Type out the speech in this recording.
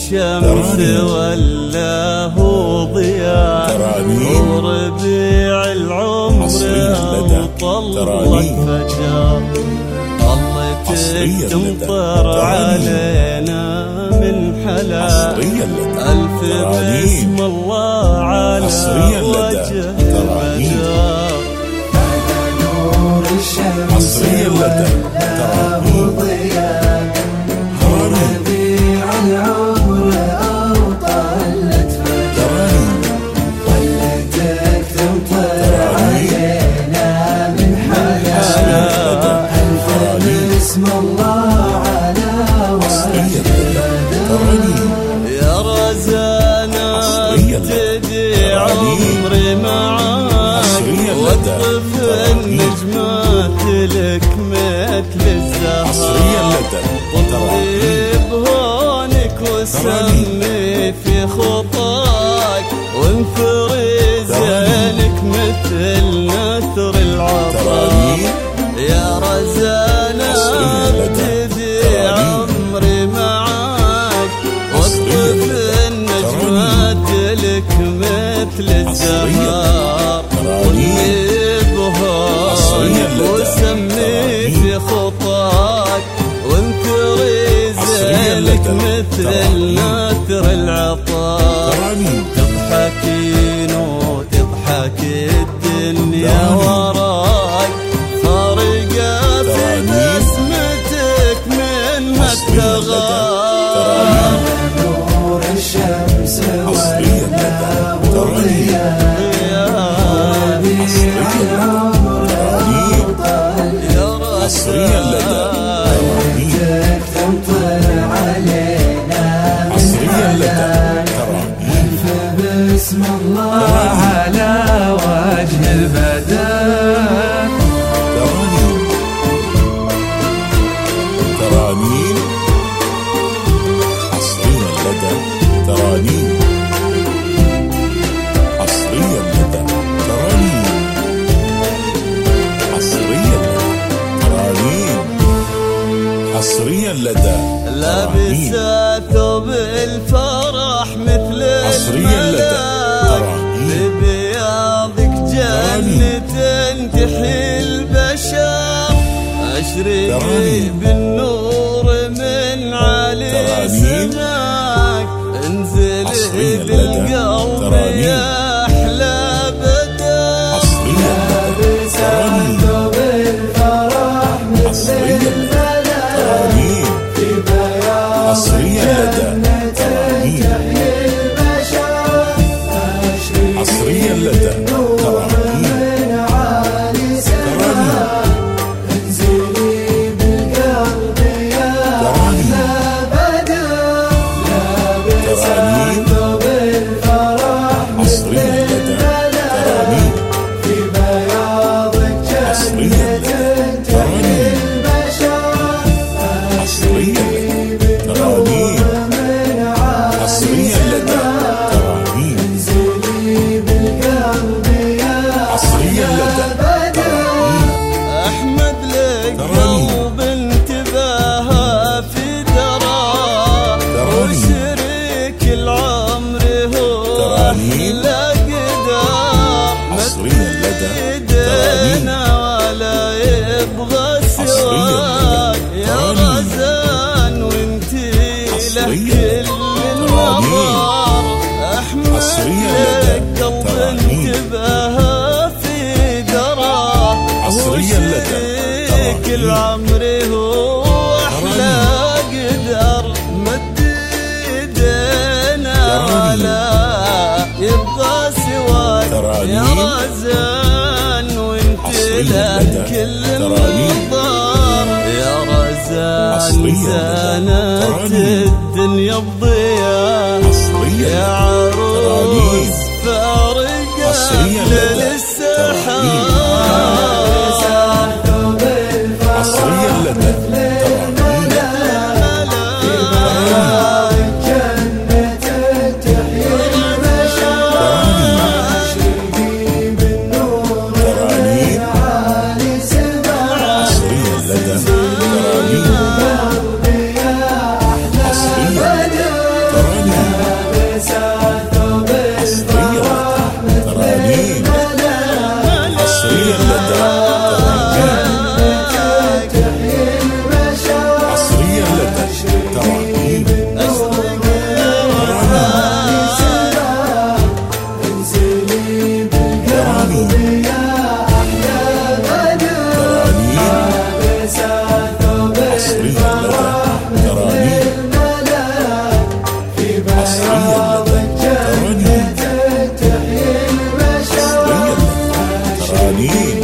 الشمس ولا هو ضياء، وربيع العمر وطلت فجر، ظلتك تمطر علينا من حلا، ألف بسم الله على وجه البدر. هذا نور الشمس ولا هو ضياء، وربيع العمر أوطلت فجر، ظلتك تمطر علينا من حلا، ألف بسم الله على وجه البدر. يا رزانا ابتدي عمري معاك، واقطف النجمات لك مثل الزهر، طيب هونك وسمي في خطاك، وانثر زينك مثل نثر العطر. يا رزانا ابتدي عمري معاك، واقطف النجمات لك مثل الزهر، طيب هونك وسمي في خطاك، وانثر زينك مثل نثر العطر. تضحكين وتضحك الدنيا وراك، فارقة في بسمتك منها التغار. نور الشمس ولا هو ضياء، وربيع العمر ظلتك تمطر علينا من حلا، ألف بسم الله على وجه البدر. ترانيم عصريا لدى ترانيم، عصريا لدى ترانيم، عصريا لدى ترانيم، عصريا لدى لابسة ثوب الفرح مثل الملاك، ببياضك جنة تحيي البشر، أشرقي بالنور من علي سماك، انزلي بالقلب يا أحلى بدر. لابسة ثوب الفرح مثل الملاك، في بياضك جنة تحيي البشر، أشرقي بالنور من عالي سماك، انزلي بالقلب يا أحلى بدر. لابسة ثوب الفرح مثل الملاك، في بياضك جنة تحيي البشر، أشرقي بالنور من عالي سماك، انزلي بالقلب يا أحلى بدر. أحمد لك قلب انتباه في دراه، وشريك العمر هو أحلى قدار، مديدنا ولا يبغى سواك، يا رزان وانتي له كل النظر. أحمد لك قلب انتباه في دراه، وشريك العمر هو أحلى قدر، مديدنا ولا يبغى سواك، يا رزان وانت له كل النظر. يا رزان زانت الدنيا بضياء، يا عروس فارقة للسحاب. عصريا لدى ترانيم ترانيم